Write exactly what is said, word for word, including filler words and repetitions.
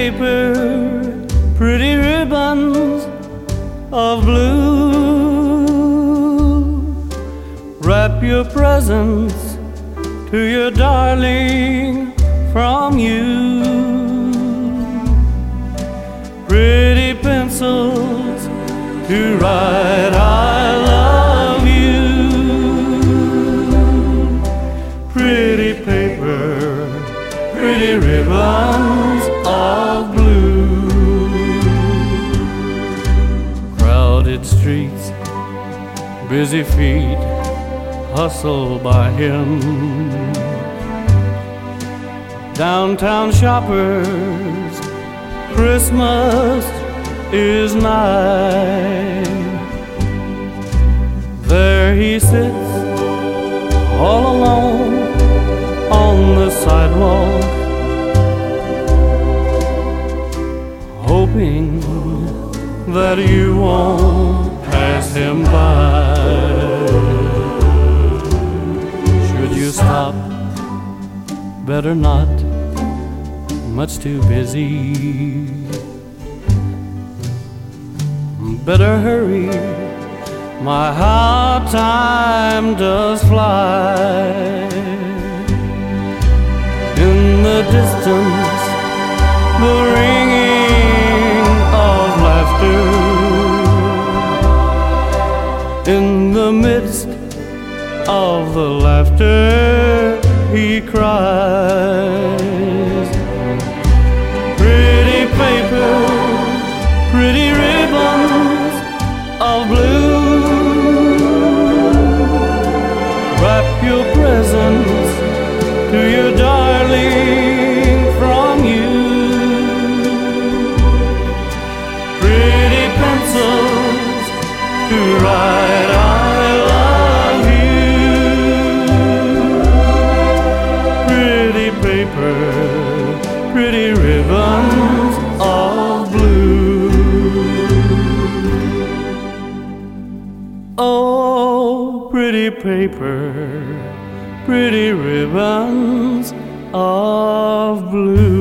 paper, pretty ribbons of blue. Wrap your presents to your darling from you. Pretty pencils to write I love you. Pretty paper, pretty ribbons of blue. Crowded streets, busy feet hustle by him. Downtown shoppers, Christmas is nigh. There he sits all alone on the sidewalk, hoping that you won't pass him by. Should you stop? Better not, much too busy. Better hurry, my how time does fly. In the distance, the ringing of laughter. In the midst of the laughter, he cries. Pretty paper, pretty ribbons of blue. Wrap your presents to your darling from you. Pretty pencils to write I love you. Pretty paper, pretty ribbons of blue. Oh, pretty paper, pretty ribbons of blue.